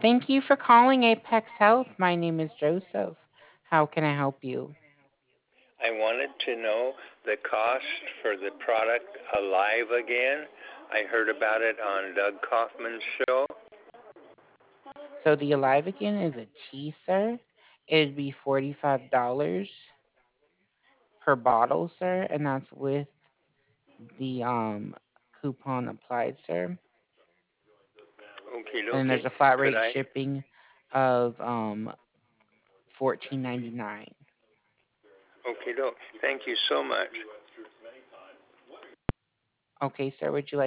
Thank you for calling Apex Health. My name is Joseph. How can I help you? I wanted to know the cost for the product Alive Again. I heard about it on Doug Kaufman's show. So the Alive Again is a tea, sir. It'd be $45 per bottle, sir, and that's with the coupon applied, sir. Okay, And then okay. there's a flat Could rate I? shipping of 14.99. Okay, doke. Thank you so much. Okay, sir, would you like